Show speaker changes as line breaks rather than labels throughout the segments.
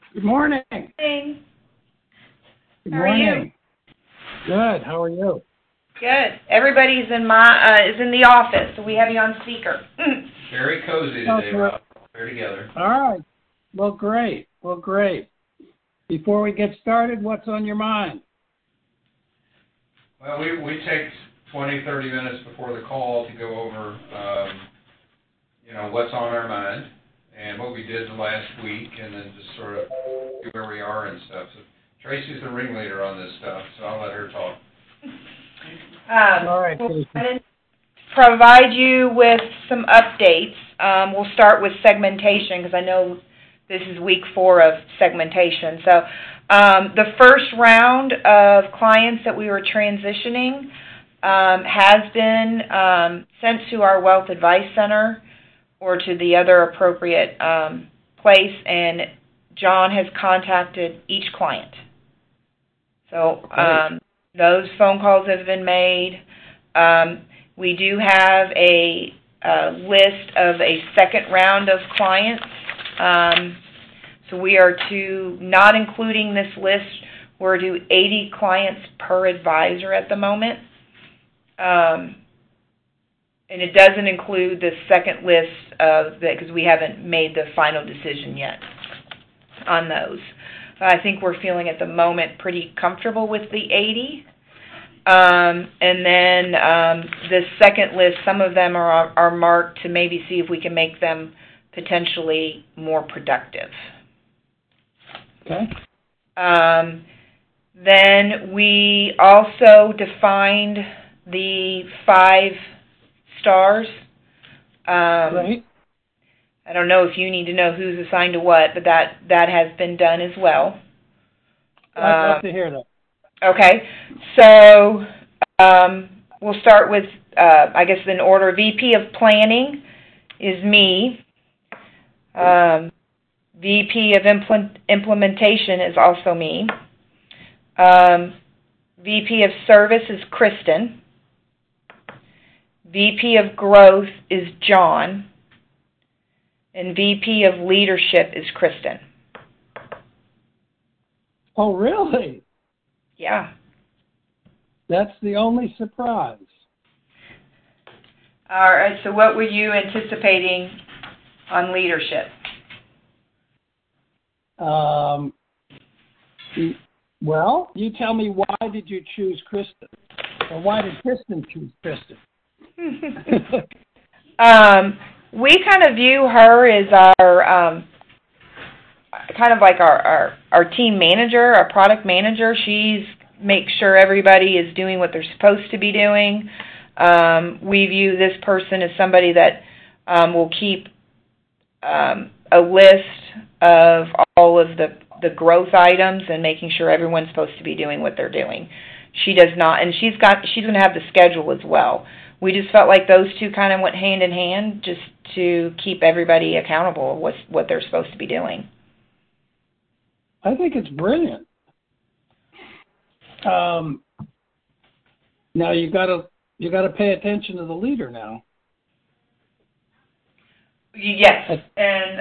Good morning.
Hey,
Good
how are you?
morning. Good. How are you?
Good. Everybody's is in the office, so we have you on speaker.
Very cozy today,
Okay.
Rob. We're together.
All right. Well, great. Before we get started, what's on your mind?
Well, we take 20, 30 minutes before the call to go over, what's on our mind and what we did the last week, and then just sort of see where we are and stuff. So Tracy's the ringleader on this stuff, so I'll let her talk.
All right,
We'll
Casey.
provide you with some updates. We'll start with segmentation because I know this is week 4 of segmentation. So the first round of clients that we were transitioning has been sent to our Wealth Advice Center or to the other appropriate place, and John has contacted each client. So those phone calls have been made. We do have a list of a second round of clients. So we are not including this list, we're to 80 clients per advisor at the moment. And it doesn't include the second list because we haven't made the final decision yet on those. I think we're feeling at the moment pretty comfortable with the 80. And then the second list, some of them are marked to maybe see if we can make them potentially more productive.
Okay.
Then we also defined the 5 stars.
Great.
I don't know if you need to know who's assigned to what, but that has been done as well.
I'd love to hear that.
Okay, so we'll start with, I guess in order, VP of Planning is me. VP of Implementation is also me. VP of Service is Kristen. VP of Growth is John. And VP of Leadership is Kristen.
Oh, really?
Yeah.
That's the only surprise.
All right, so what were you anticipating on leadership?
Well, you tell me, why did you choose Kristen? Or why did Kristen choose Kristen?
We kind of view her as our kind of like our team manager, our product manager. She's makes sure everybody is doing what they're supposed to be doing. We view this person as somebody that will keep a list of all of the growth items and making sure everyone's supposed to be doing what they're doing. She does not, and she's going to have the schedule as well. We just felt like those two kind of went hand in hand just to keep everybody accountable of what they're supposed to be doing.
I think it's brilliant. Now you got to pay attention to the leader now.
Yes, and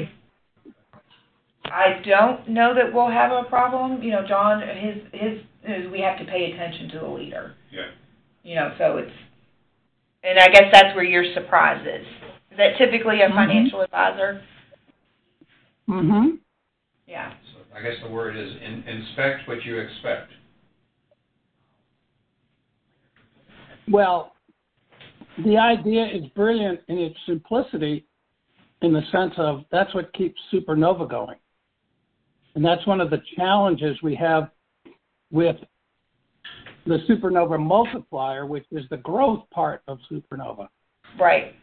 I don't know that we'll have a problem. You know, John, his we have to pay attention to the leader.
Yeah.
You know, so it's, and I guess that's where your surprise is. Is that typically a financial advisor?
Mm-hmm.
Yeah.
So I guess the word is inspect what you expect.
Well, the idea is brilliant in its simplicity, in the sense of that's what keeps Supernova going. And that's one of the challenges we have with the Supernova multiplier, which is the growth part of Supernova.
Right.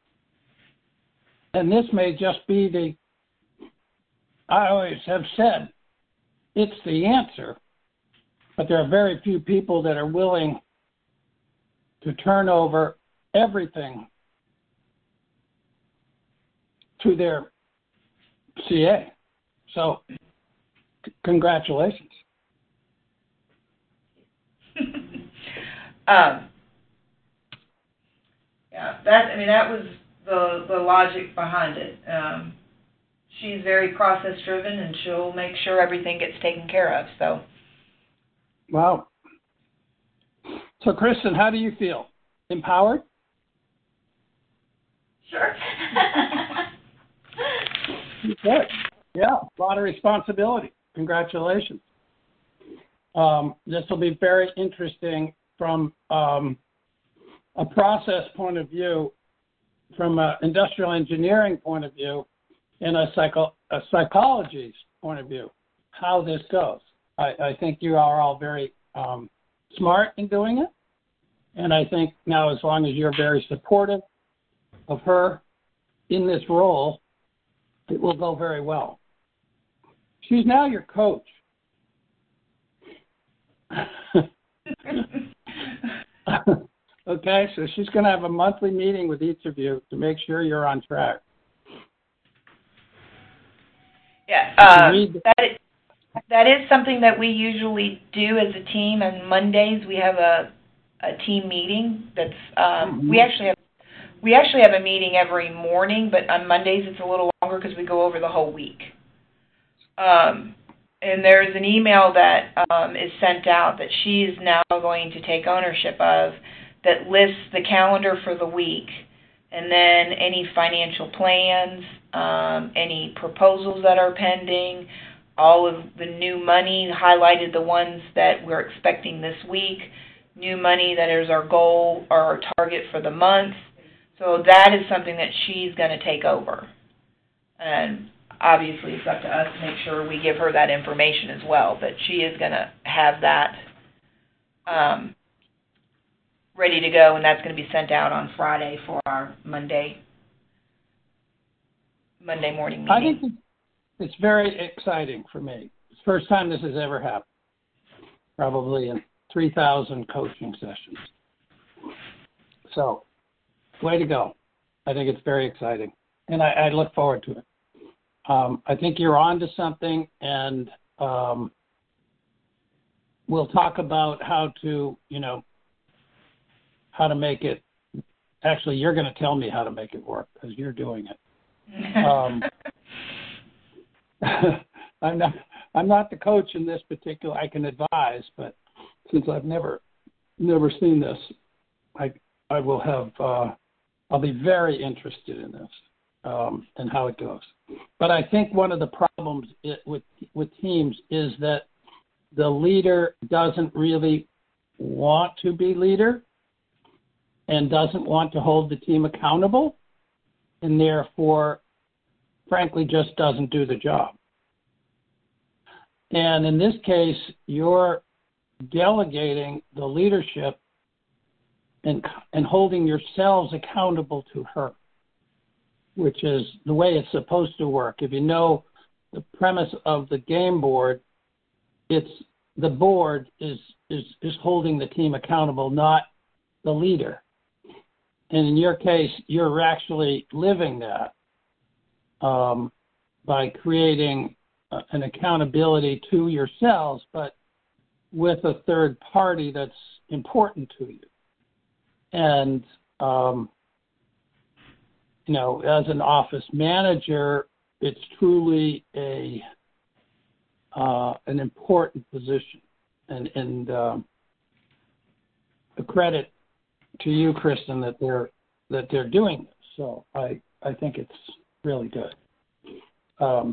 And this may just be I always have said, it's the answer, but there are very few people that are willing to turn over everything to their CA. So, congratulations.
Yeah, that was the logic behind it. she's very process-driven, and she'll make sure everything gets taken care of. So.
Wow. So, Kristen, how do you feel? Empowered?
Sure.
Good. Yeah, a lot of responsibility. Congratulations. This will be very interesting from a process point of view, from an industrial engineering point of view, and a psychology's point of view, how this goes. I think you are all very smart in doing it, and I think now, as long as you're very supportive of her in this role, it will go very well. She's now your coach. Okay, so she's going to have a monthly meeting with each of you to make sure you're on track.
Yeah, that is something that we usually do as a team. On Mondays, we have a team meeting. That's we actually have a meeting every morning, but on Mondays it's a little longer because we go over the whole week. And there's an email that is sent out that she is now going to take ownership of, that lists the calendar for the week, and then any financial plans, any proposals that are pending, all of the new money, highlighted the ones that we're expecting this week, new money that is our goal or our target for the month. So that is something that she's going to take over. And obviously it's up to us to make sure we give her that information as well, but she is going to have that ready to go, and that's going to be sent out on Friday for our Monday morning meeting.
I think it's very exciting for me. It's the first time this has ever happened, probably in 3,000 coaching sessions. So, way to go. I think it's very exciting, and I look forward to it. I think you're on to something, and we'll talk about how to make it. Actually, you're going to tell me how to make it work because you're doing it. I'm not the coach in this particular. I can advise, but since I've never seen this, I will have. I'll be very interested in this and how it goes. But I think one of the problems with teams is that the leader doesn't really want to be leader and doesn't want to hold the team accountable, and therefore, frankly, just doesn't do the job. And in this case, you're delegating the leadership and holding yourselves accountable to her, which is the way it's supposed to work. If you know the premise of the game board, it's the board is holding the team accountable, not the leader. And in your case, you're actually living that by creating an accountability to yourselves, but with a third party that's important to you. And, as an office manager, it's truly an important position. And a credit to you, Kristen, that they're doing this. So I think it's really good. And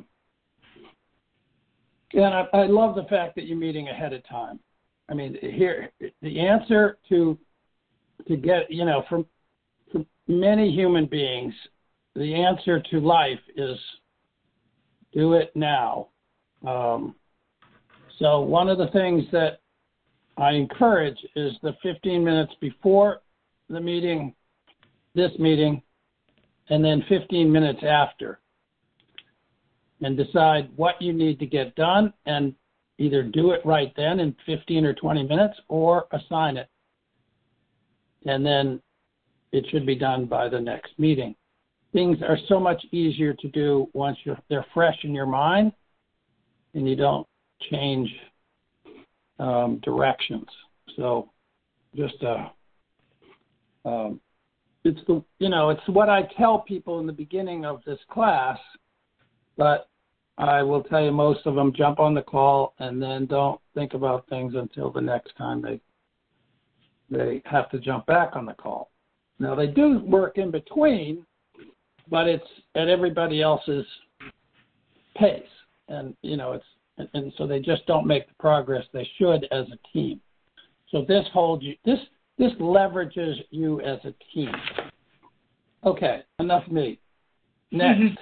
I love the fact that you're meeting ahead of time. I mean, here the answer to get, from many human beings, the answer to life is do it now. So one of the things that I encourage is the 15 minutes before the meeting, this meeting, and then 15 minutes after, and decide what you need to get done and either do it right then in 15 or 20 minutes or assign it. And then it should be done by the next meeting. Things are so much easier to do once they're fresh in your mind and you don't change directions. So just it's what I tell people in the beginning of this class but I will tell you most of them jump on the call and then don't think about things until the next time they have to jump back on the call. Now, they do work in between, but it's at everybody else's pace. And, and so they just don't make the progress they should as a team. So this leverages you as a team. Okay, enough me. Next.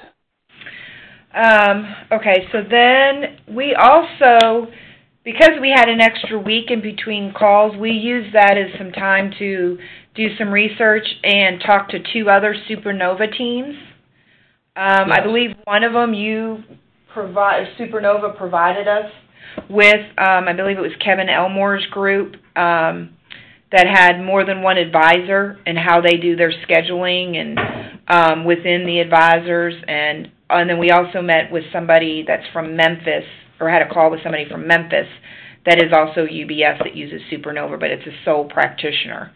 Okay, so then we also, because we had an extra week in between calls, we used that as some time to do some research and talk to 2 other Supernova teams. Yes. I believe one of them Supernova provided us with, I believe it was Kevin Elmore's group, that had more than one advisor and how they do their scheduling and within the advisors. And then we also met with somebody that's from Memphis, or had a call with somebody from Memphis that is also UBS that uses Supernova, but it's a sole practitioner.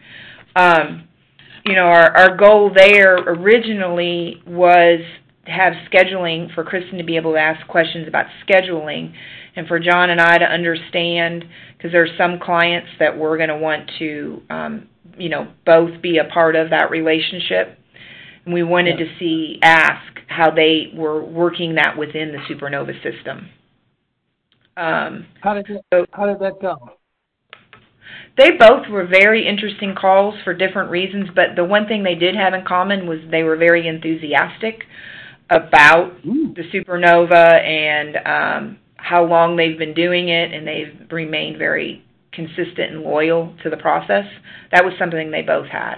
Our goal there originally was to have scheduling for Kristen to be able to ask questions about scheduling, and for John and I to understand, because there are some clients that we're going to want to, both be a part of that relationship. And we wanted to ask how they were working that within the Supernova system.
How did that go?
They both were very interesting calls for different reasons, but the one thing they did have in common was they were very enthusiastic about the Supernova and how long they've been doing it, and they've remained very consistent and loyal to the process. That was something they both had.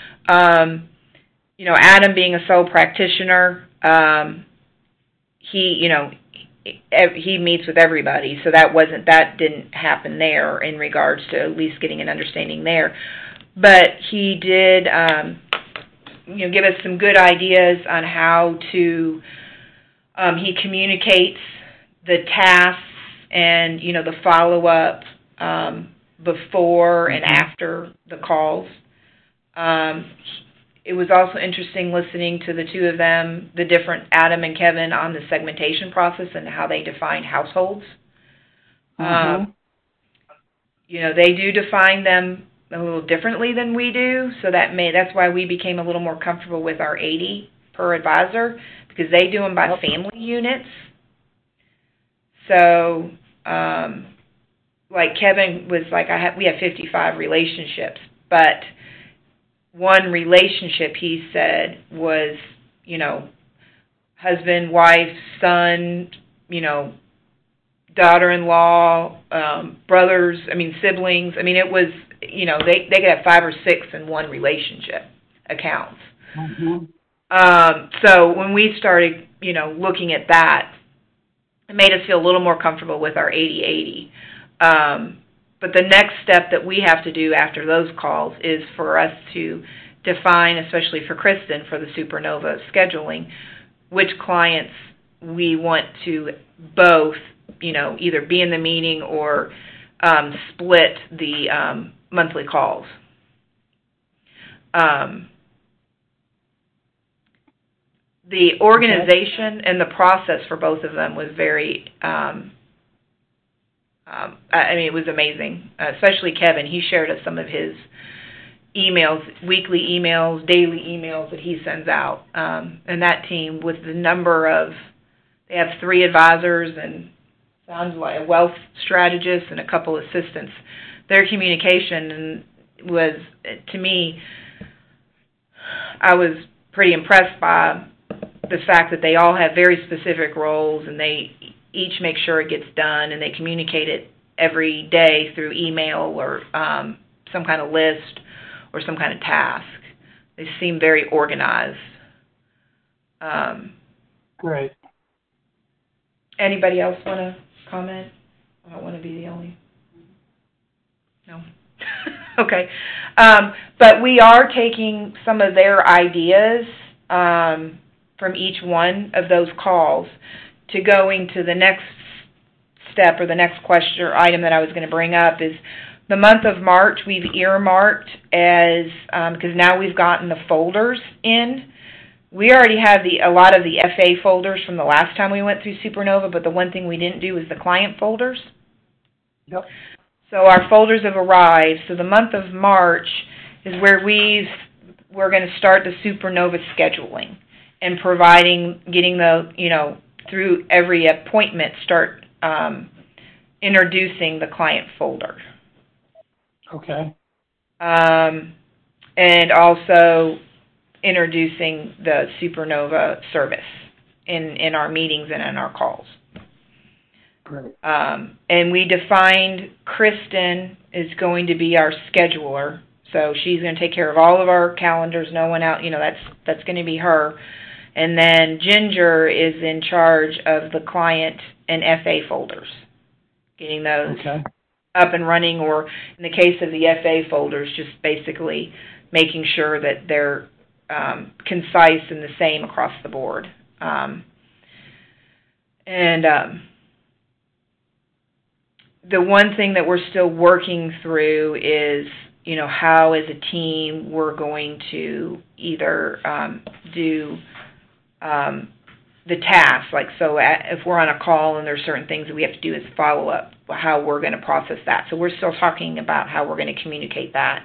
Adam being a sole practitioner, he meets with everybody, so that didn't happen there in regards to at least getting an understanding there. But he did, give us some good ideas on how to. He communicates the tasks and the follow up before and after the calls. It was also interesting listening to the 2 of them, the different Adam and Kevin, on the segmentation process and how they define households. They do define them a little differently than we do, so that's why we became a little more comfortable with our 80 per advisor, because they do them by family units. So, like Kevin was like, we have 55 relationships, but one relationship, he said, was, husband, wife, son, daughter-in-law, brothers, siblings. It was, they could have 5 or 6 in one relationship accounts. So when we started, looking at that, it made us feel a little more comfortable with our 80-80. But the next step that we have to do after those calls is for us to define, especially for Kristen, for the Supernova scheduling, which clients we want to both, either be in the meeting or split the monthly calls. The organization and the process for both of them was very, it was amazing, especially Kevin. He shared us some of his emails, weekly emails, daily emails that he sends out. And that team, with the number of, they have 3 advisors and sounds like a wealth strategist and a couple assistants. Their communication was, to me, I was pretty impressed by the fact that they all have very specific roles, and they each make sure it gets done, and they communicate it every day through email or some kind of list or some kind of task. They seem very organized.
Great.
Anybody else want to comment? I don't want to be the only. No? Okay. But we are taking some of their ideas from each one of those calls to going to the next step, or the next question or item that I was going to bring up is the month of March we've earmarked as, because now we've gotten the folders in, we already have a lot of the FA folders from the last time we went through Supernova, but the one thing we didn't do is the client folders.
Yep.
So our folders have arrived. So the month of March is where we're going to start the Supernova scheduling and getting through every appointment, start introducing the client folder.
Okay.
And also introducing the Supernova service in our meetings and in our calls.
Great.
And we defined Kristen is going to be our scheduler, so she's going to take care of all of our calendars. No one out, that's going to be her. And then Ginger is in charge of the client and FA folders, getting those up and running, or in the case of the FA folders, just basically making sure that they're concise and the same across the board. The one thing that we're still working through is, how as a team we're going to either do the tasks. Like, so if we're on a call and there's certain things that we have to do as follow-up, how we're going to process that. So we're still talking about how we're going to communicate that.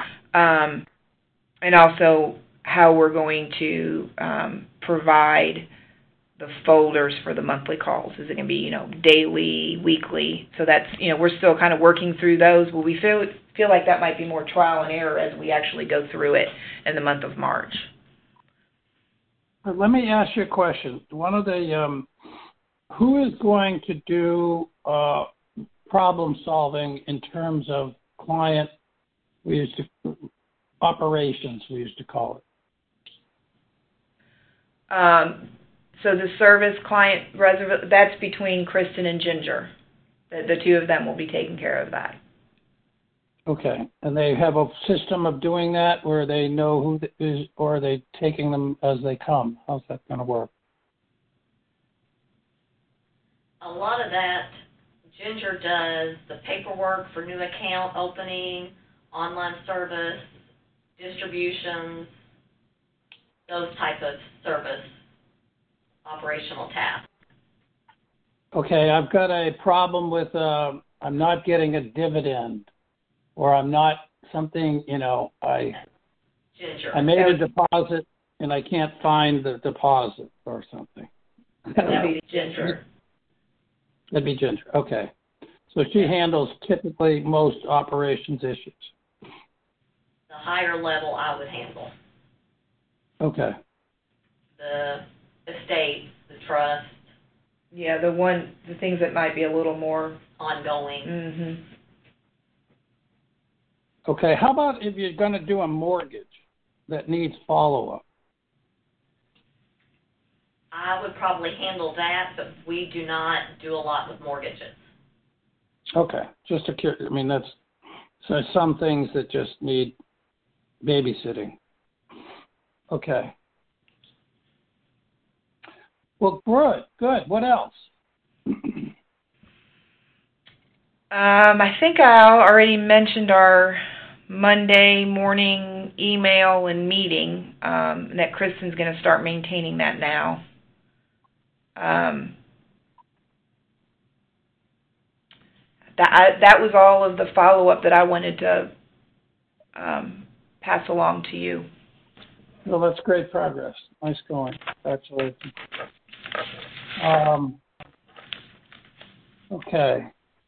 And also how we're going to provide the folders for the monthly calls. Is it going to be, daily, weekly? So that's, we're still kind of working through those. But we feel like that might be more trial and error as we actually go through it in the month of March.
But let me ask you a question. One of the, who is going to do problem solving in terms of client, operations, we used to call it?
So the service client, that's between Kristen and Ginger. The two of them will be taking care of that.
Okay. And they have a system of doing that where they know who is, or are they taking them as they come? How's that going to work?
A lot of that, Ginger does the paperwork for new account opening, online service, distributions, those type of service operational tasks.
Okay, I've got a problem with I'm not getting a dividend, or I'm not something,
Ginger.
I made a deposit and I can't find the deposit or something.
That would be Ginger.
That'd be Ginger. Okay. So she handles typically most operations issues.
The higher level I would handle.
Okay.
The estate, the trust.
Yeah, the things that might be a little more
ongoing.
Mm-hmm.
Okay, how about if you're going to do a mortgage that needs follow-up?
I would probably handle that, but we do not do a lot with mortgages.
Okay, that's so some things that just need babysitting. Okay. Well, good. What else?
I think I already mentioned our Monday morning email and meeting, that Kristen's going to start maintaining that now. That was all of the follow-up that I wanted to pass along to you.
Well, that's great progress. Nice going. Congratulations. Okay.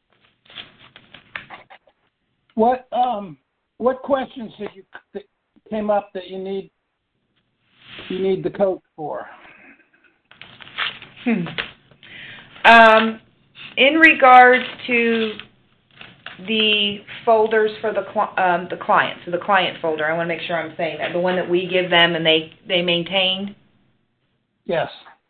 What questions that came up that you need the coach for?
In regards to the folders for the client, so the client folder, I want to make sure I'm saying that, the one that we give them and they maintain?
Yes.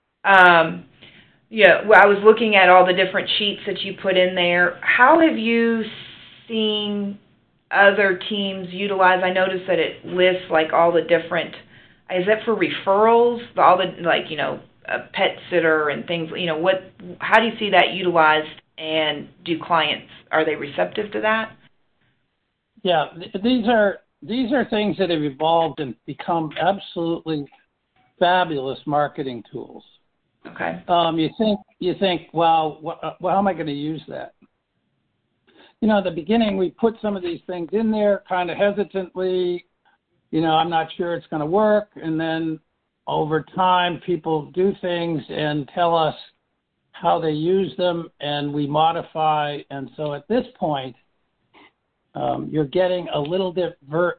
Yeah, well, I was looking at all the different sheets that you put in there. How have you seen other teams utilize? I noticed that it lists like all the different, is that for referrals? All the, like, a pet sitter and things, how do you see that utilized, and do clients, are they receptive to that?
Yeah, these are things that have evolved and become absolutely fabulous marketing tools.
Okay.
You think, well, how am I going to use that? At the beginning, we put some of these things in there kind of hesitantly. I'm not sure it's going to work. And then over time, people do things and tell us how they use them, and we modify. And so at this point, you're getting a little bit,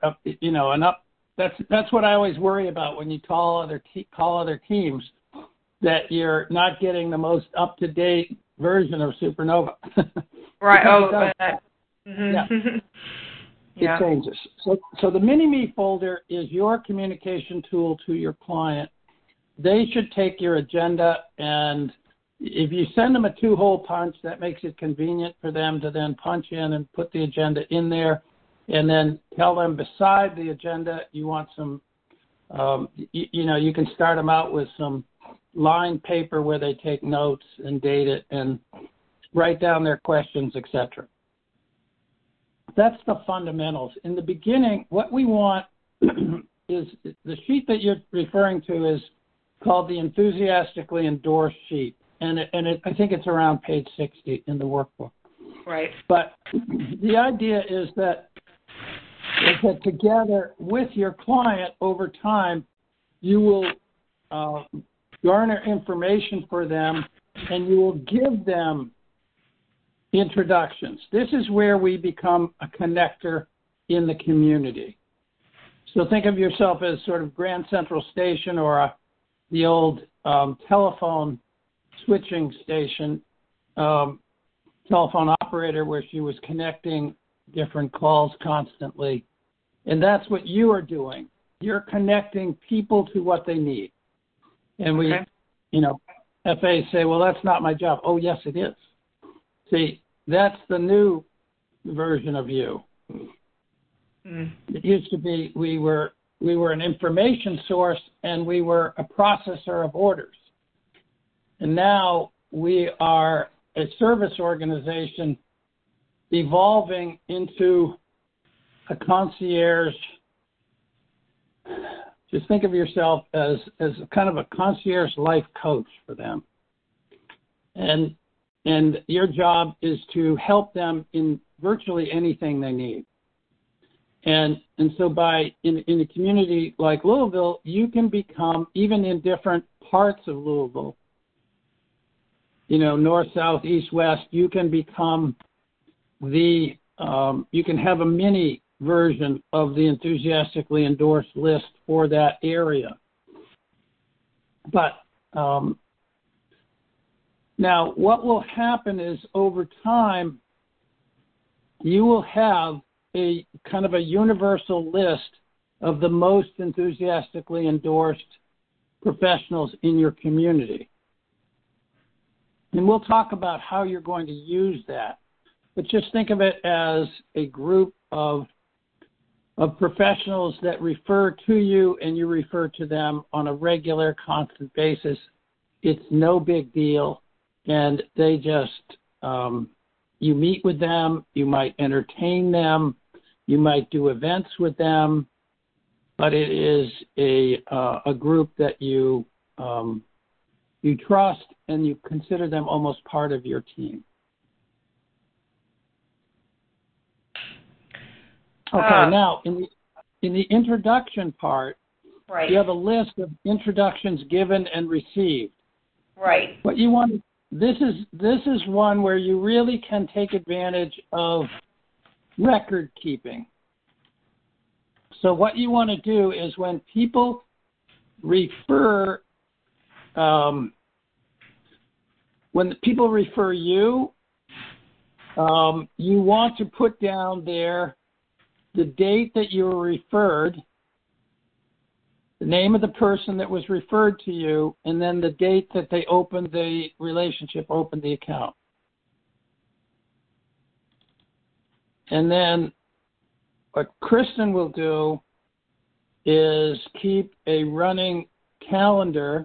That's what I always worry about when you call other teams, that you're not getting the most up-to-date version of Supernova.
Right.
Yeah.
Yeah.
It changes. So the Mini-Me folder is your communication tool to your client. They should take your agenda, and if you send them a 2-hole punch, that makes it convenient for them to then punch in and put the agenda in there, and then tell them beside the agenda you want some, you can start them out with some lined paper where they take notes and date it and write down their questions, etc. That's the fundamentals. In the beginning, what we want is the sheet that you're referring to is called the enthusiastically endorsed sheet, and I think it's around page 60 in the workbook.
Right.
But the idea is that together with your client over time, you will garner information for them, and you will give them introductions. This is where we become a connector in the community. So think of yourself as sort of Grand Central Station or the old telephone switching station, telephone operator where she was connecting different calls constantly. And that's what you are doing. You're connecting people to what they need. And we, FAs say, well, that's not my job. Oh, yes, it is. See, that's the new version of you. It used to be we were an information source and we were a processor of orders. And now we are a service organization evolving into a concierge. Just think of yourself as kind of a concierge life coach for them. And your job is to help them in virtually anything they need. And so in a community like Louisville, you can become, even in different parts of Louisville, north, south, east, west, you can become you can have a mini version of the enthusiastically endorsed list for that area. But now what will happen is over time, you will have a kind of a universal list of the most enthusiastically endorsed professionals in your community. And we'll talk about how you're going to use that. But just think of it as a group of professionals that refer to you and you refer to them on a regular, constant basis. It's no big deal. And they just, you meet with them, you might entertain them, you might do events with them, but it is a group that you trust and you consider them almost part of your team. Okay, now in the introduction part,
right,
you have a list of introductions given and received.
Right.
What you want, this is one where you really can take advantage of record keeping. So what you want to do is when people refer you, you want to put down there the date that you were referred, the name of the person that was referred to you, and then the date that they opened the relationship, opened the account. And then what Kristen will do is keep a running calendar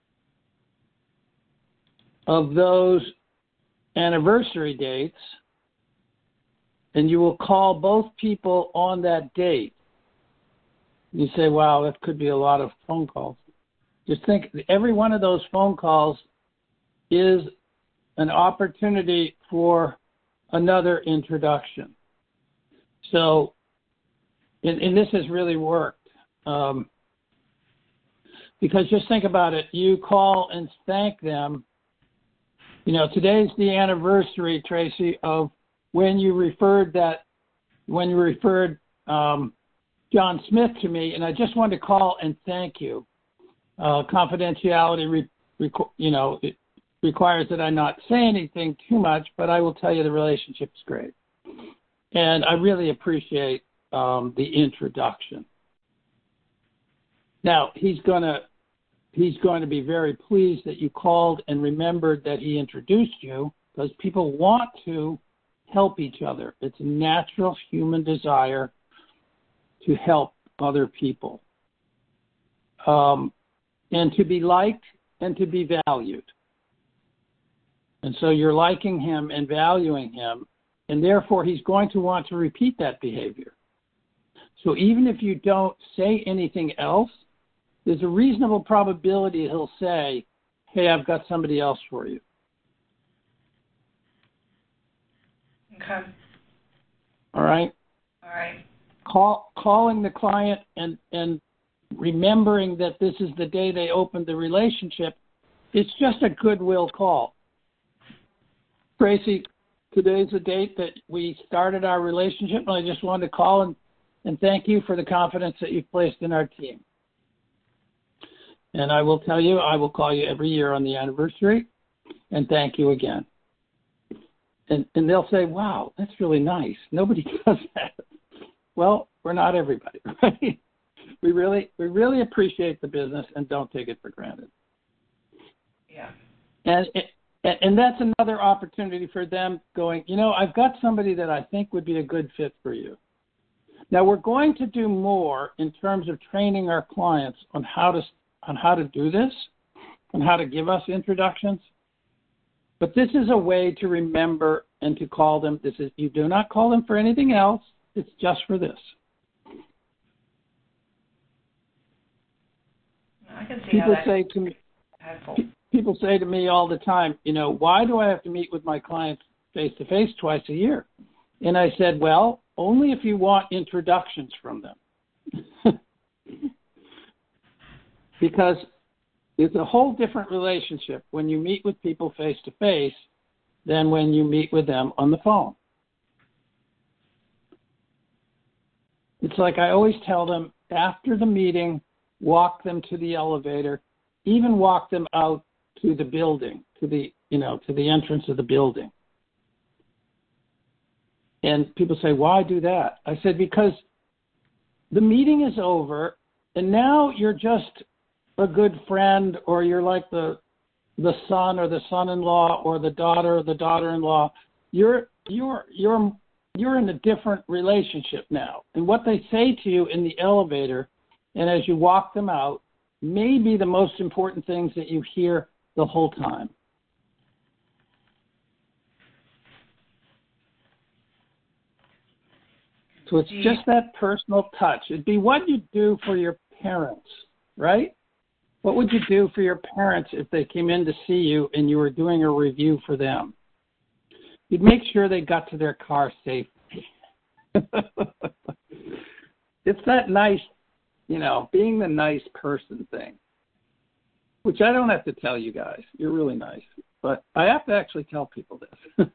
of those anniversary dates, and you will call both people on that date. You say, wow, that could be a lot of phone calls. Just think, every one of those phone calls is an opportunity for another introduction. So, and this has really worked. Because just think about it, you call and thank them. You know, today's the anniversary, Tracy, of when you referred John Smith to me, and I just wanted to call and thank you. Confidentiality, it requires that I not say anything too much, but I will tell you the relationship is great. And I really appreciate the introduction. Now, he's going to be very pleased that you called and remembered that he introduced you, because people want to help each other. It's a natural human desire to help other people, and to be liked and to be valued. And so you're liking him and valuing him, and therefore he's going to want to repeat that behavior. So even if you don't say anything else, there's a reasonable probability he'll say, hey, I've got somebody else for you.
Okay.
All right?
All right.
Calling the client and remembering that this is the day they opened the relationship, it's just a goodwill call. Tracy, today's the date that we started our relationship, and I just wanted to call and thank you for the confidence that you've placed in our team. And I will tell you, I will call you every year on the anniversary and thank you again. And they'll say, wow, that's really nice. Nobody does that. Well, we're not everybody, right? We really appreciate the business and don't take it for granted.
Yeah.
And that's another opportunity for them going, you know, I've got somebody that I think would be a good fit for you. Now, we're going to do more in terms of training our clients on how to do this and how to give us introductions. But this is a way to remember and to call them. You do not call them for anything else. It's just for this.
I can see
People
how
say to me, people say to me all the time, you know, why do I have to meet with my clients face-to-face twice a year? And I said, well, only if you want introductions from them. Because it's a whole different relationship when you meet with people face-to-face than when you meet with them on the phone. It's like I always tell them, after the meeting, walk them to the elevator, even walk them out to the building, to the entrance of the building. And people say, why do that? I said, because the meeting is over, and now you're just a good friend, or you're like the son or the son-in-law or the daughter or the daughter-in-law. You're in a different relationship now. And what they say to you in the elevator and as you walk them out may be the most important things that you hear the whole time. So it's just that personal touch. It'd be what you do for your parents, right? What would you do for your parents if they came in to see you and you were doing a review for them? You'd make sure they got to their car safely. It's that nice, being the nice person thing, which I don't have to tell you guys. You're really nice. But I have to actually tell people this.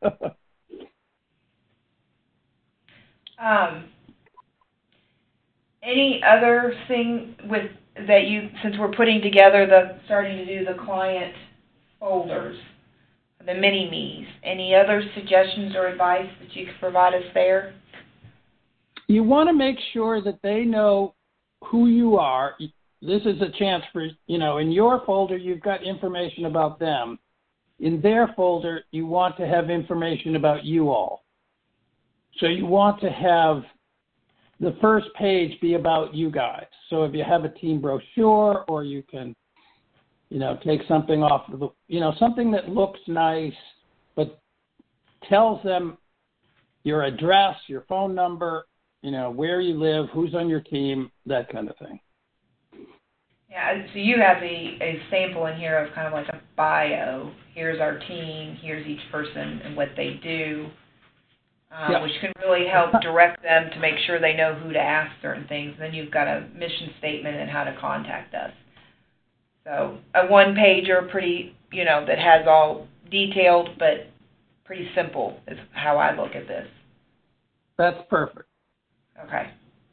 Any other thing since we're putting together starting to do the client folders, the mini-me's, any other suggestions or advice that you could provide us there?
You want to make sure that they know who you are. This is a chance for, in your folder, you've got information about them. In their folder, you want to have information about you all. So you want to have the first page be about you guys. So if you have a team brochure, or you can, take something off of the, something that looks nice, but tells them your address, your phone number, where you live, who's on your team, that kind of thing.
Yeah, so you have a sample in here of kind of like a bio. Here's our team, here's each person and what they do, which can really help direct them to make sure they know who to ask certain things. And then you've got a mission statement and how to contact us. So a one-pager, pretty, that has all detailed, but pretty simple is how I look at this.
That's perfect.
Okay.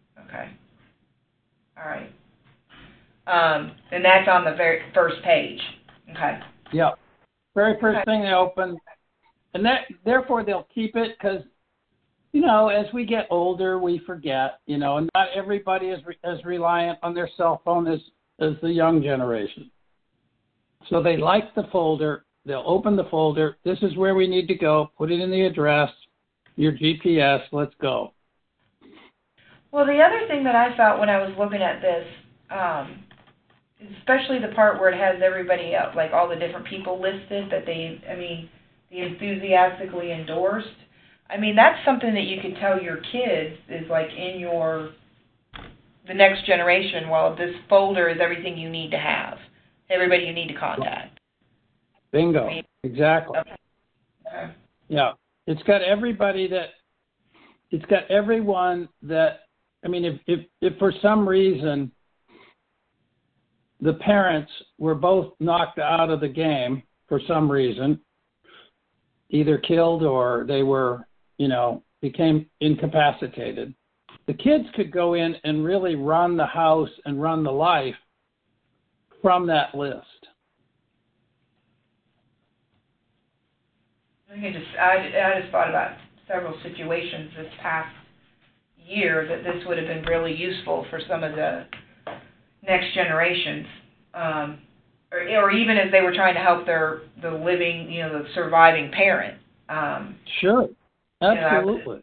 All right. And that's on the very first page. Okay.
Yeah. Very first thing they open. And therefore they'll keep it because, as we get older, we forget, and not everybody is as reliant on their cell phone as the young generation. So they like the folder. They'll open the folder. This is where we need to go. Put it in the address, your GPS. Let's go.
Well, the other thing that I felt when I was looking at this, especially the part where it has everybody up, like all the different people listed that the enthusiastically endorsed. That's something that you could tell your kids is like in the next generation. Well, this folder is everything you need to have, everybody you need to contact.
Bingo. Exactly.
Okay.
Yeah. It's got everyone that, if for some reason the parents were both knocked out of the game for some reason, either killed or they were, became incapacitated, the kids could go in and really run the house and run the life from that list.
I just thought about several situations this past year that this would have been really useful for some of the next generations, or even as they were trying to help the living, the surviving parent.
Sure, absolutely.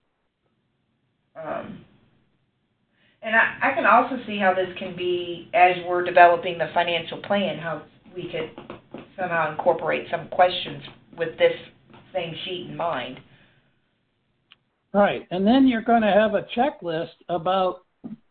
And I can also see how this can be, as we're developing the financial plan, how we could somehow incorporate some questions with this same sheet in mind.
Right, and then you're going to have a checklist about,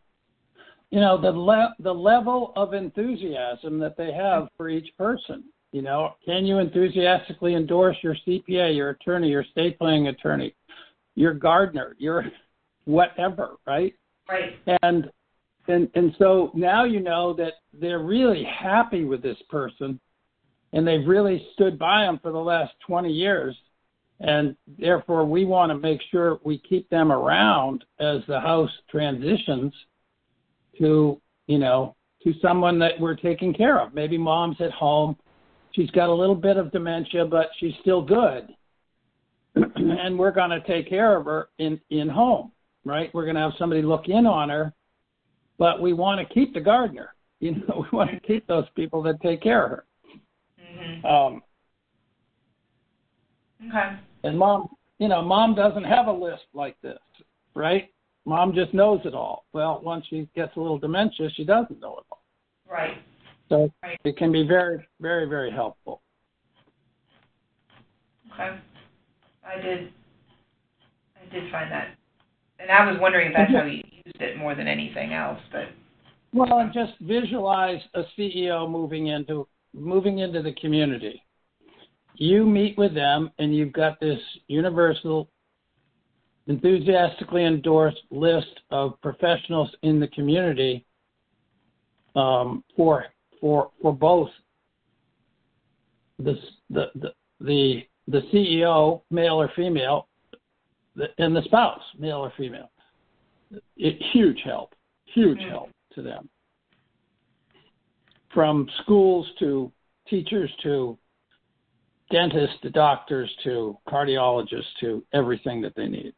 the level of enthusiasm that they have for each person. Can you enthusiastically endorse your CPA, your attorney, your estate planning attorney, your gardener, your whatever, right?
Right.
And so now you know that they're really happy with this person, and they've really stood by them for the last 20 years. And therefore, we want to make sure we keep them around as the house transitions to someone that we're taking care of. Maybe mom's at home. She's got a little bit of dementia, but she's still good. And we're going to take care of her in home, right? We're going to have somebody look in on her, but we want to keep the gardener. We want to keep those people that take care of her.
Mm-hmm. Okay.
And mom doesn't have a list like this, right? Mom just knows it all. Well, once she gets a little dementia, she doesn't know it all.
Right.
So it can be very, very, very helpful.
Okay. I did find that. And I was wondering if that's how you used it more than anything else, but.
Well, and just visualize a CEO moving into the community. You meet with them, and you've got this universal, enthusiastically endorsed list of professionals in the community for both the CEO, male or female, and the spouse, male or female. Huge help to them. From schools to teachers to dentists to doctors to cardiologists to everything that they need.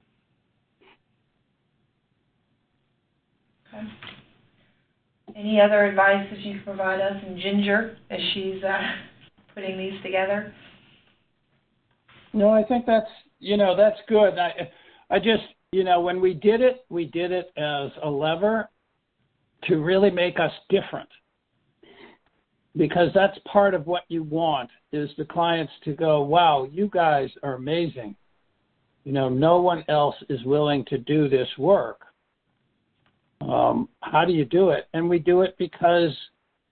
Okay. Any other advice that you can provide us and Ginger as she's putting these together?
No, I think that's good. I just, when we did it as a lever to really make us different. Because that's part of what you want is the clients to go, wow, you guys are amazing. No one else is willing to do this work. How do you do it? And we do it because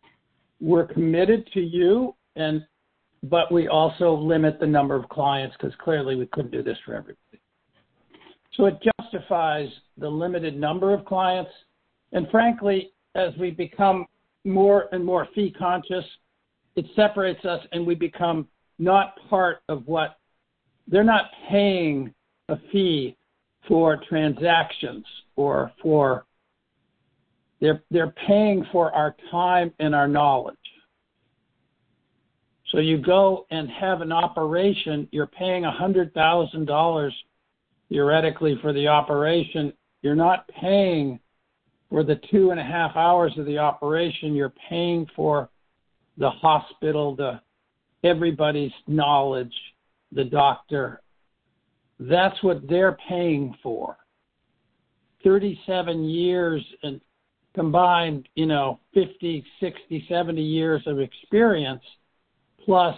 we're committed to you, but we also limit the number of clients because clearly we couldn't do this for everybody. So it justifies the limited number of clients. And frankly, as we become more and more fee conscious, it separates us and we become not part of what they're not paying a fee for transactions or for they're paying for our time and our knowledge. So you go and have an operation, you're paying $100,000 theoretically for the operation. You're not paying for the 2.5 hours of the operation. You're paying for the hospital, everybody's knowledge, the doctor. That's what they're paying for. 37 years and combined, 50, 60, 70 years of experience plus.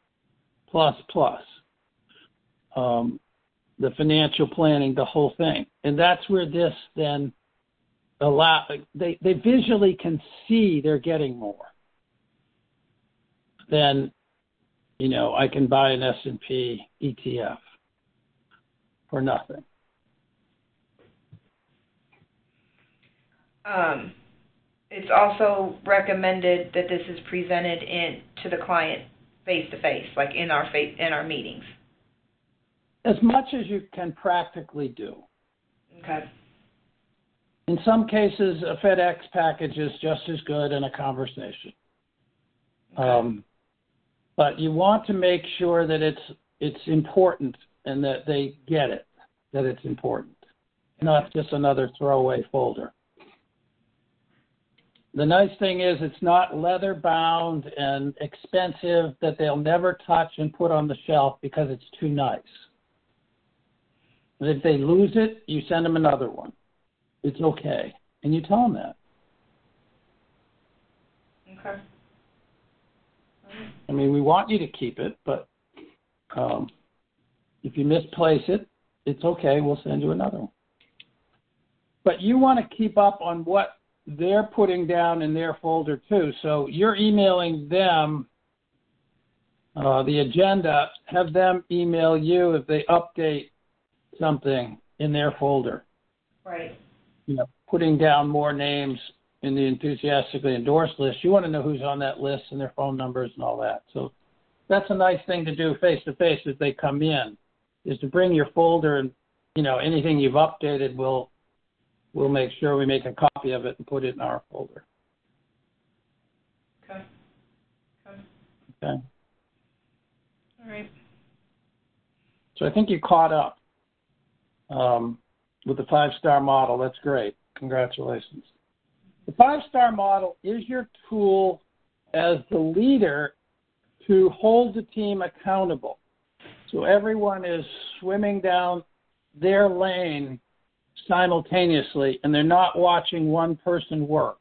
The financial planning, the whole thing. And that's where this then they visually can see they're getting more than, I can buy an S&P ETF for nothing.
It's also recommended that this is presented to the client face-to-face, like in our meetings.
As much as you can practically do.
Okay.
In some cases, a FedEx package is just as good in a conversation.
Okay.
But you want to make sure that it's important and that they get it, that it's important, not just another throwaway folder. The nice thing is it's not leather bound and expensive that they'll never touch and put on the shelf because it's too nice. And if they lose it, you send them another one. It's okay. And you tell them that.
Okay.
I mean, we want you to keep it, but if you misplace it, it's okay. We'll send you another one. But you want to keep up on what they're putting down in their folder too. So you're emailing them the agenda, have them email you if they update something in their folder.
Right.
Putting down more names in the enthusiastically endorsed list. You want to know who's on that list and their phone numbers and all that. So that's a nice thing to do face-to-face as they come in, is to bring your folder and, anything you've updated, we'll make sure we make a copy of it and put it in our folder.
Okay.
Okay.
All right.
So I think you caught up with the 5-star model. That's great. Congratulations. The 5-star model is your tool as the leader to hold the team accountable. So everyone is swimming down their lane simultaneously, and they're not watching one person work.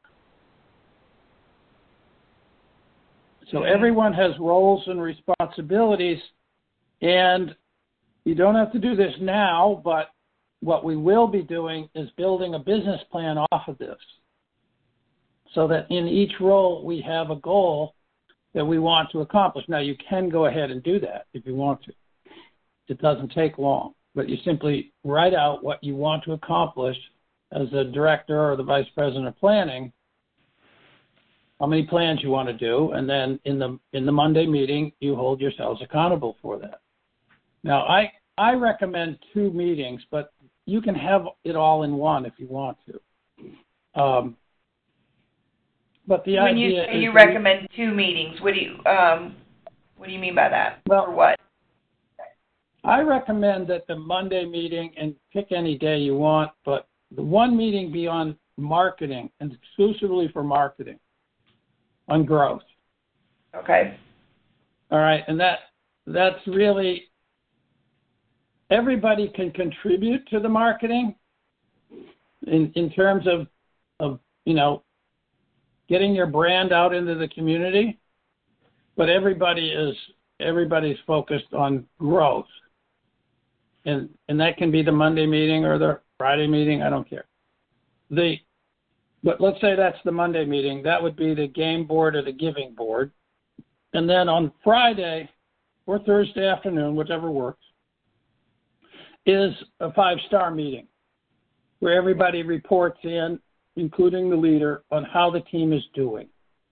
So everyone has roles and responsibilities, and you don't have to do this now, but what we will be doing is building a business plan off of this so that in each role we have a goal that we want to accomplish. Now, you can go ahead and do that if you want to. It doesn't take long, but you simply write out what you want to accomplish as a director or the vice president of planning, how many plans you want to do, and then in the Monday meeting, you hold yourselves accountable for that. Now, I recommend 2 meetings, but you can have it all in one if you want to. But the
when
idea
you say
is
you recommend 2 meetings, what do you mean by that?
Well,
or what?
I recommend that the Monday meeting, and pick any day you want, but the one meeting be on marketing and exclusively for marketing, on growth.
Okay.
All right, and that's really, everybody can contribute to the marketing in terms of getting your brand out into the community, but everybody's focused on growth. And that can be the Monday meeting or the Friday meeting, I don't care. The But let's say that's the Monday meeting. That would be the game board or the giving board. And then on Friday or Thursday afternoon, whichever works, is a 5-star meeting where everybody reports in, including the leader, on how the team is doing.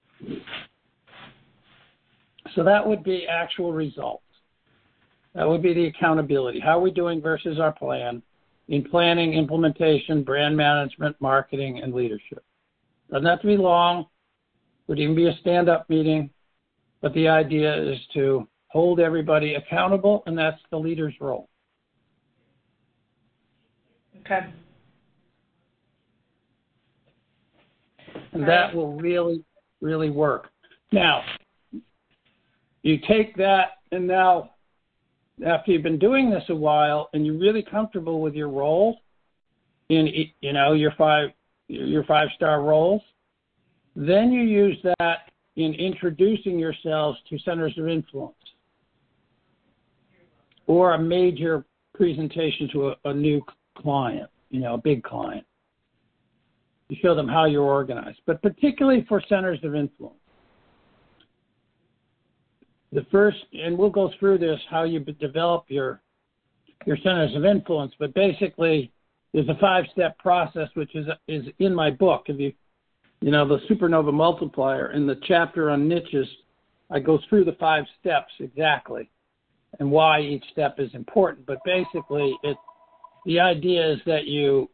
So that would be actual results. That would be the accountability. How are we doing versus our plan in planning, implementation, brand management, marketing, and leadership? Doesn't have to be long. Would even be a stand-up meeting. But the idea is to hold everybody accountable, and that's the leader's role.
Okay.
And that will really, really work. Now, you take that, and now after you've been doing this a while and you're really comfortable with your role in, your 5-star roles, then you use that in introducing yourselves to centers of influence or a major presentation to a new client, a big client. You show them how you're organized, but particularly for centers of influence. The first, and we'll go through this, how you develop your centers of influence, but basically there's a 5-step process, which is in my book. If the Supernova Multiplier, in the chapter on niches, I go through the 5 steps exactly and why each step is important. But basically, the idea is that you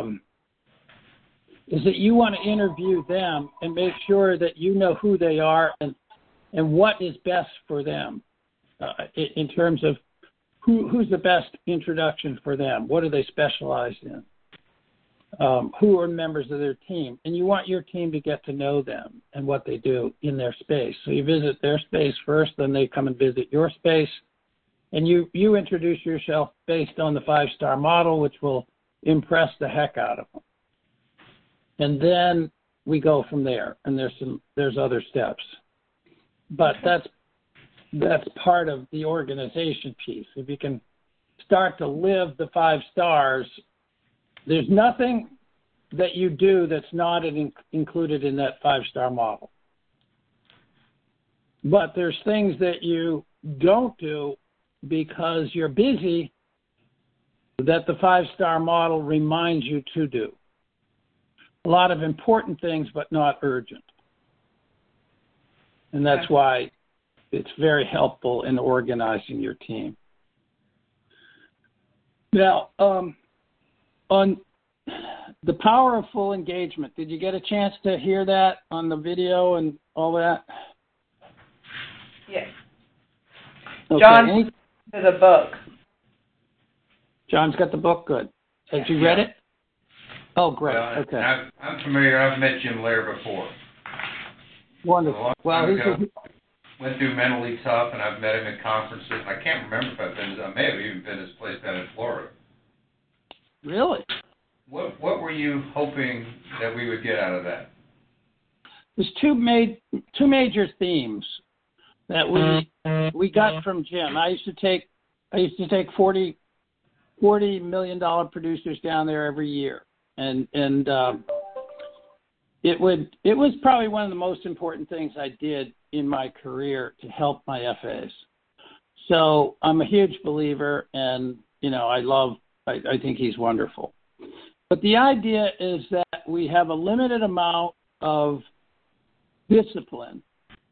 want to interview them and make sure that you know who they are and what is best for them in terms of who's the best introduction for them. What do they specialize in? Who are members of their team? And you want your team to get to know them and what they do in their space. So you visit their space first, then they come and visit your space. And you introduce yourself based on the 5-star model, which will impress the heck out of them. And then we go from there. And there's other steps. But that's part of the organization piece. If you can start to live the 5 stars, there's nothing that you do that's not included in that 5-star model. But there's things that you don't do because you're busy that the 5-star model reminds you to do. A lot of important things, but not urgent. And that's why it's very helpful in organizing your team. Now, on the power of full engagement, did you get a chance to hear that on the video and all that?
Yes.
Okay.
John, the book.
John's got the book. Good. Had you read it? Oh, great. Okay.
I'm familiar. I've met Jim Lair before.
Wonderful. Well,
went through Mentally Tough, and I've met him at conferences. I can't remember if I may have even been at his place down in Florida.
Really?
What were you hoping that we would get out of that?
There's two major themes that we got from Jim. I used to take $40 million producers down there every year, and it was probably one of the most important things I did in my career to help my FAs. So I'm a huge believer, and I think he's wonderful. But the idea is that we have a limited amount of discipline,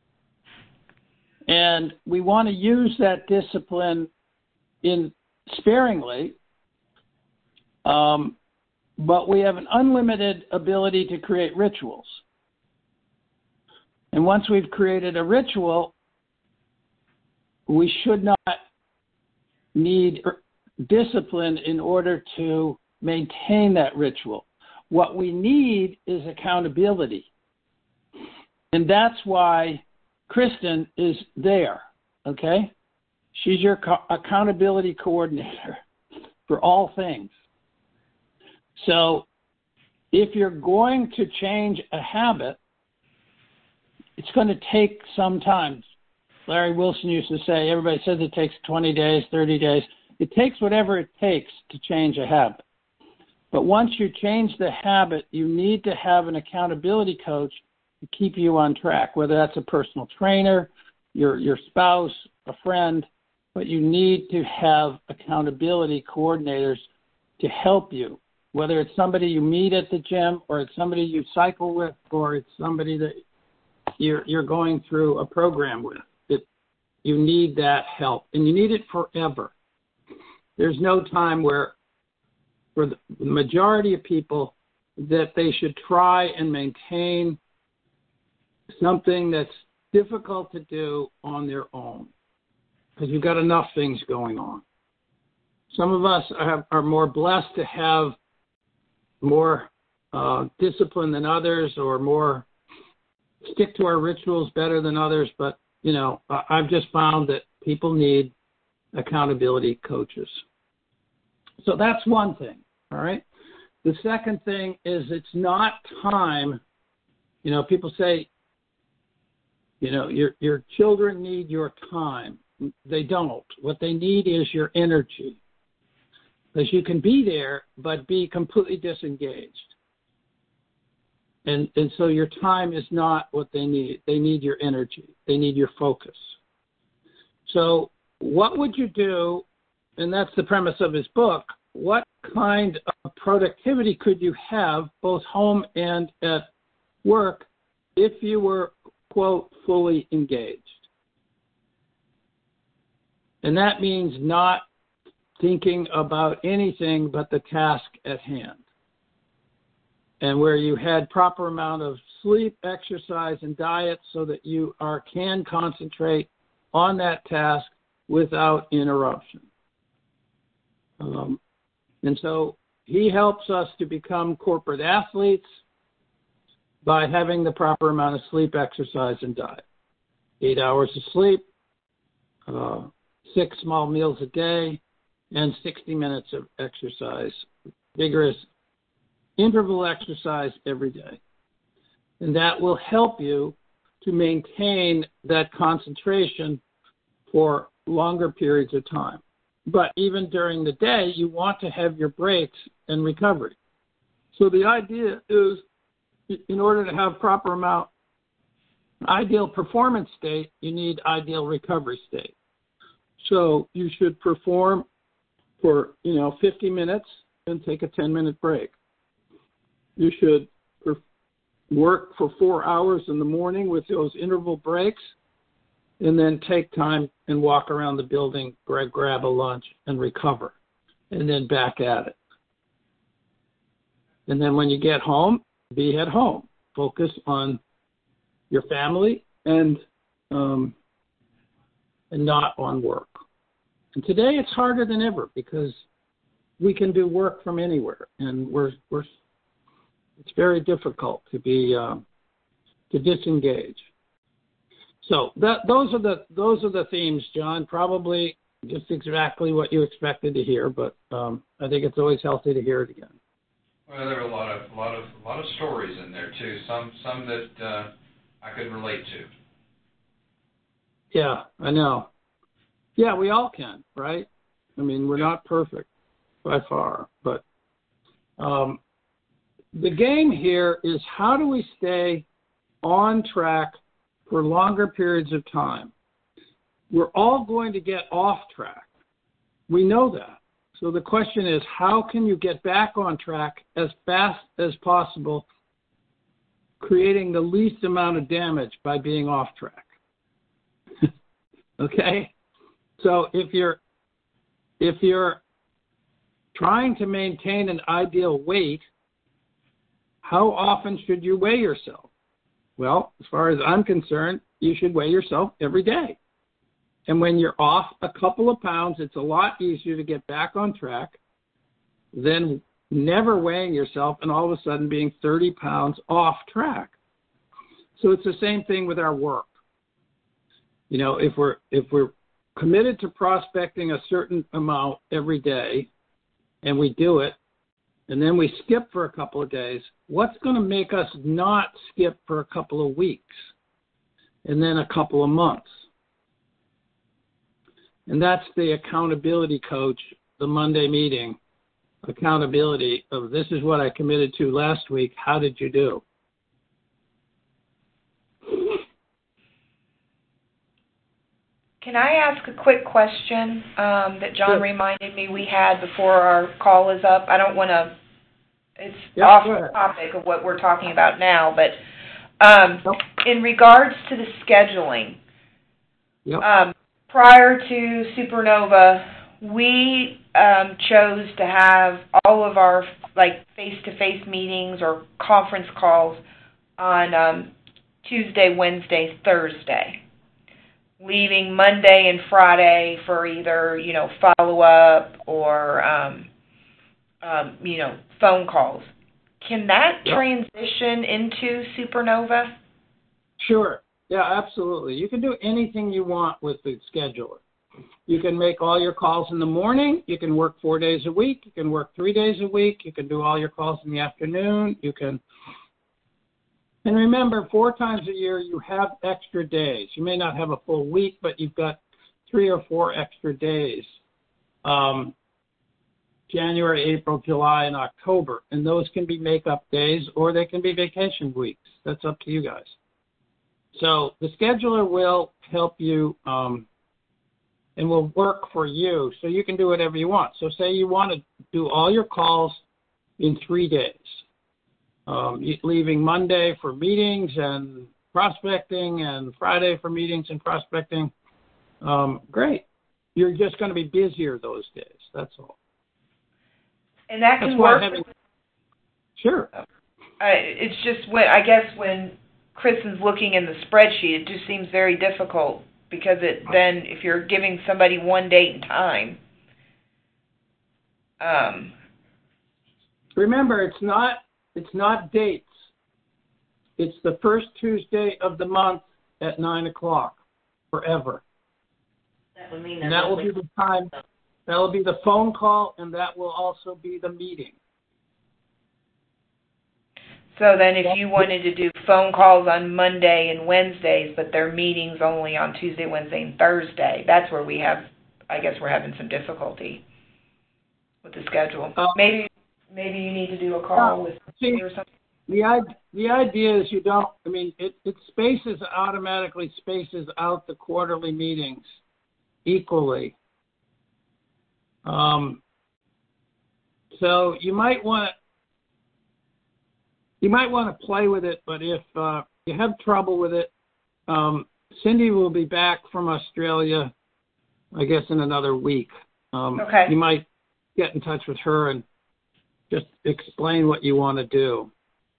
and we want to use that discipline sparingly, but we have an unlimited ability to create rituals. And once we've created a ritual, we should not need discipline in order to maintain that ritual. What we need is accountability. And that's why Kristen is there, okay? She's your accountability coordinator for all things. So if you're going to change a habit, it's going to take some time. Larry Wilson used to say, everybody says it takes 20 days, 30 days. It takes whatever it takes to change a habit. But once you change the habit, you need to have an accountability coach to keep you on track, whether that's a personal trainer, your spouse, a friend, but you need to have accountability coordinators to help you, whether it's somebody you meet at the gym or it's somebody you cycle with or it's somebody that you're going through a program with. You need that help, and you need it forever. There's no time where, for the majority of people, that they should try and maintain something that's difficult to do on their own, because you've got enough things going on. Some of us are more blessed to have more discipline than others, or more stick to our rituals better than others, but I've just found that people need accountability coaches. So that's one thing, all right? The second thing is it's not time. People say, your children need your time. They don't. What they need is your energy. Because you can be there, but be completely disengaged. And so your time is not what they need. They need your energy. They need your focus. So what would you do, and that's the premise of his book, what kind of productivity could you have both home and at work if you were, quote, fully engaged? And that means not thinking about anything but the task at hand. And where you had proper amount of sleep, exercise, and diet so that you can concentrate on that task without interruption. And so he helps us to become corporate athletes by having the proper amount of sleep, exercise, and diet. 8 hours of sleep, 6 small meals a day, and 60 minutes of exercise, vigorous interval exercise every day. And that will help you to maintain that concentration for longer periods of time. But even during the day, you want to have your breaks and recovery. So the idea is, in order to have proper amount, ideal performance state, you need ideal recovery state. So you should perform for 50 minutes and take a 10-minute break. You should work for 4 hours in the morning with those interval breaks, and then take time and walk around the building, grab a lunch, and recover, and then back at it. And then when you get home, be at home. Focus on your family and not on work. And today it's harder than ever because we can do work from anywhere, and it's very difficult to disengage. So those are the themes, John. Probably just exactly what you expected to hear, but I think it's always healthy to hear it again.
Well, there are a lot of stories in there too. Some that I could relate to.
Yeah, I know. Yeah, we all can, right? I mean, we're not perfect by far, but the game here is how do we stay on track for longer periods of time? We're all going to get off track. We know that. So the question is, how can you get back on track as fast as possible, creating the least amount of damage by being off track? Okay? So if you're trying to maintain an ideal weight, how often should you weigh yourself? Well, as far as I'm concerned, you should weigh yourself every day. And when you're off a couple of pounds, it's a lot easier to get back on track than never weighing yourself and all of a sudden being 30 pounds off track. So it's the same thing with our work. If we're committed to prospecting a certain amount every day and we do it, and then we skip for a couple of days, what's going to make us not skip for a couple of weeks and then a couple of months? And that's the accountability coach, the Monday meeting, accountability of this is what I committed to last week. How did you do?
Can I ask a quick question that John
Sure.
reminded me we had before our call is up? I don't want to, it's
Yep,
off
go
the
ahead.
topic of what we're talking about now, but
Nope.
in regards to the scheduling,
Yep.
prior to Supernova, we chose to have all of our like face-to-face meetings or conference calls on Tuesday, Wednesday, Thursday, leaving Monday and Friday for either, follow-up or, phone calls. Can that
Yep.
transition into Supernova?
Sure. Yeah, absolutely. You can do anything you want with the scheduler. You can make all your calls in the morning. You can work 4 days a week. You can work 3 days a week. You can do all your calls in the afternoon. You can. And remember, 4 times a year, you have extra days. You may not have a full week, but you've got 3 or 4 extra days. January, April, July, and October. And those can be make-up days or they can be vacation weeks. That's up to you guys. So the scheduler will help you and will work for you so you can do whatever you want. So say you want to do all your calls in 3 days, leaving Monday for meetings and prospecting and Friday for meetings and prospecting. Great. You're just going to be busier those days. That's all.
And that can
That's why
work.
Sure.
It's just when Kristen's looking in the spreadsheet, it just seems very difficult because then if you're giving somebody one date and time.
Remember, it's not dates. It's the first Tuesday of the month at 9:00 forever.
That would mean
And that will be the time. That will be the phone call, and that will also be the meeting.
So then if you wanted to do phone calls on Monday and Wednesdays, but their meetings only on Tuesday, Wednesday, and Thursday, that's where I guess we're having some difficulty with the schedule. Maybe you need to do a call with or something.
The idea is you don't, it automatically spaces out the quarterly meetings equally. So you might want to play with it, but if you have trouble with it, Cindy will be back from Australia, I guess, in another week.
Okay.
You might get in touch with her and just explain what you want to do.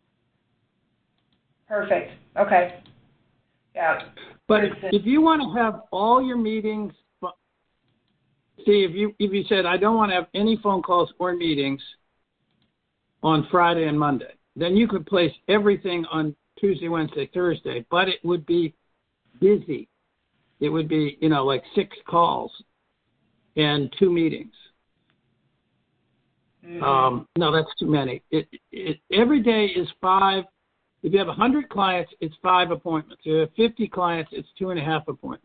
Perfect. Okay. Yeah.
But if you want to have all your meetings, see, if you said, I don't want to have any phone calls or meetings on Friday and Monday, then you could place everything on Tuesday, Wednesday, Thursday, but it would be busy. It would be, like 6 calls and 2 meetings.
Mm-hmm.
No, that's too many. Every day is 5. If you have 100 clients, it's 5 appointments. If you have 50 clients, it's 2.5 appointments.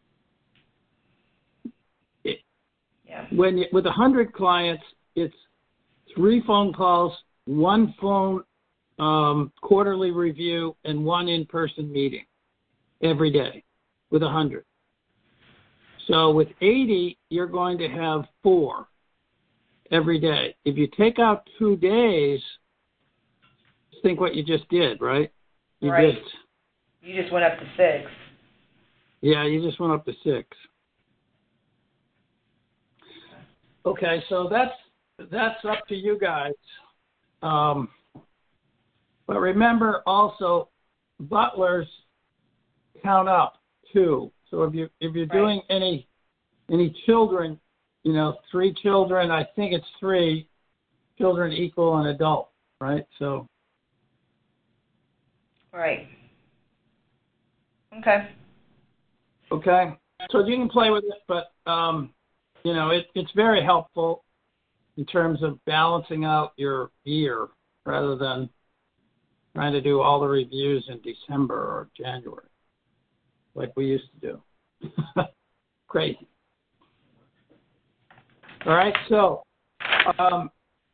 Yeah.
With 100 clients, it's 3 phone calls, 1 phone quarterly review, and 1 in-person meeting every day with 100. So with 80, you're going to have 4 every day. If you take out 2 days, think what you just did, right? You
just went up to 6.
Yeah, you just went up to 6. Okay, so that's up to you guys. But remember also, butlers count up too. So if you're doing any children, 3 children, I think it's 3 children equal an adult, right? So.
Right. Okay.
Okay. So you can play with it, but it's very helpful in terms of balancing out your year rather than trying to do all the reviews in December or January like we used to do. Crazy. All right. So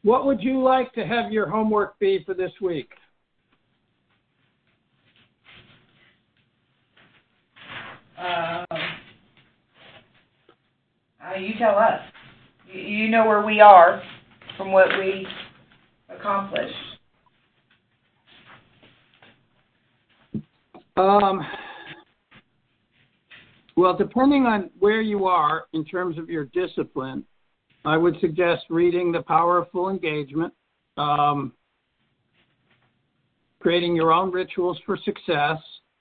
What would you like to have your homework be for this week?
You tell us. You know where we are from what we accomplished.
Well, depending on where you are in terms of your discipline, I would suggest reading The Power of Full Engagement, creating your own rituals for success,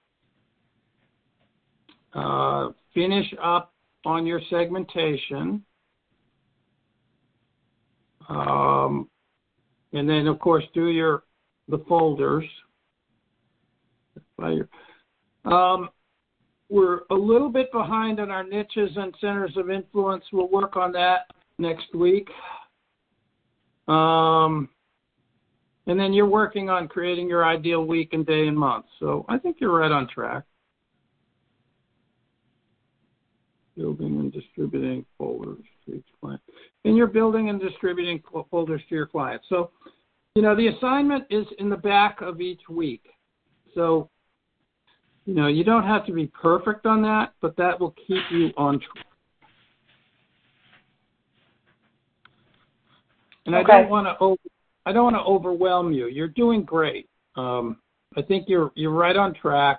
finish up on your segmentation, and then, of course, do the folders. We're a little bit behind on our niches and centers of influence. We'll work on that next week. And then you're working on creating your ideal week and day and month. So I think you're right on track. Building and distributing folders to each client. And you're building and distributing folders to your clients. So, the assignment is in the back of each week. So, you don't have to be perfect on that, but that will keep you on track. And okay. I don't want to overwhelm you. You're doing great. I think you're right on track.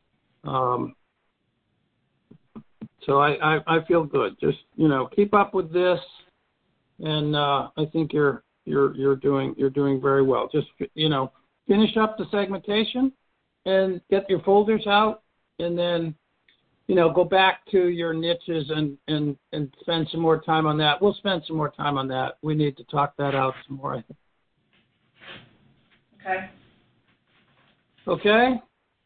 So I feel good. Just keep up with this, and I think you're doing very well. Just finish up the segmentation and get your folders out, and then go back to your niches and spend some more time on that. We'll spend some more time on that. We need to talk that out some more, I think.
Okay.
Okay?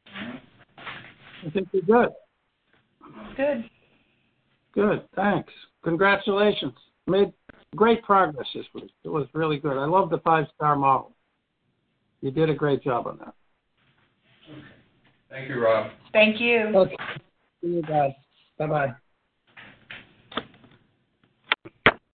I think you're good.
Good.
Good, thanks. Congratulations. Made great progress this week. It was really good. I love the 5-star model. You did a great job on that.
Okay. Thank you, Rob.
Thank you.
Okay. See you guys. Bye-bye.